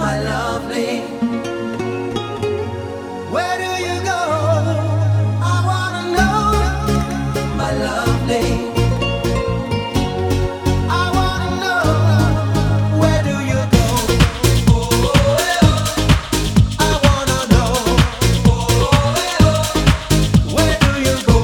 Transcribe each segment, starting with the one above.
my lovely. Where do you go? I wanna know, my lovely. I wanna know, where do you go? I wanna know, where do you go?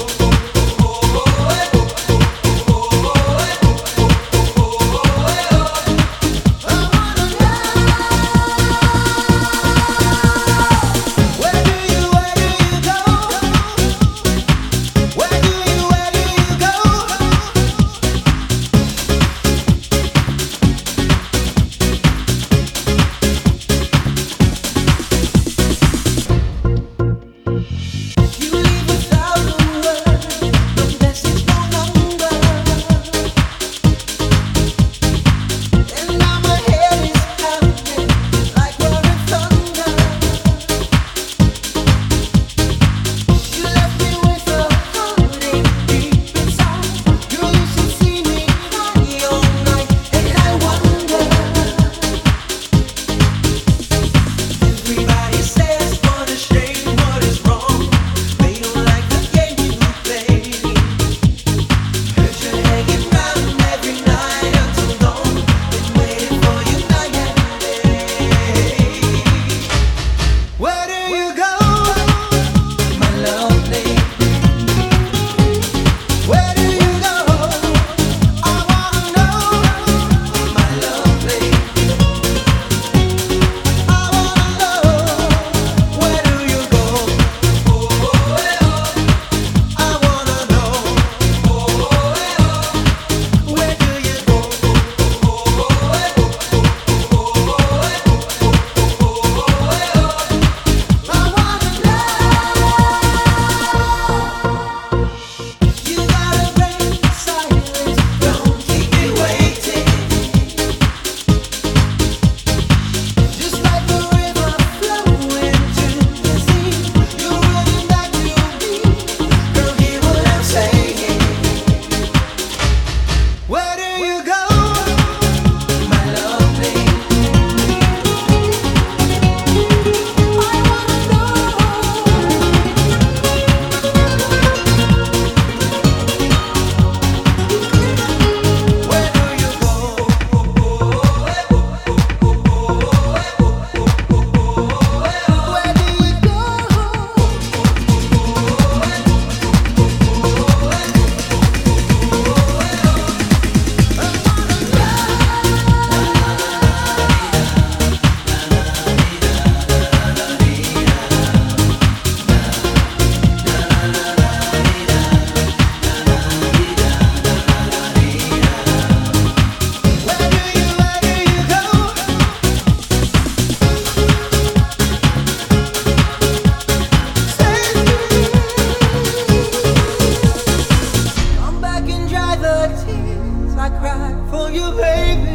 I cry for you, baby.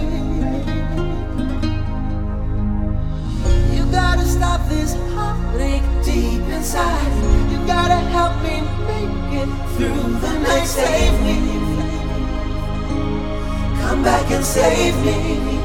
You gotta stop this heartache deep inside. You gotta help me make it through the night. Save me. Come back and save me.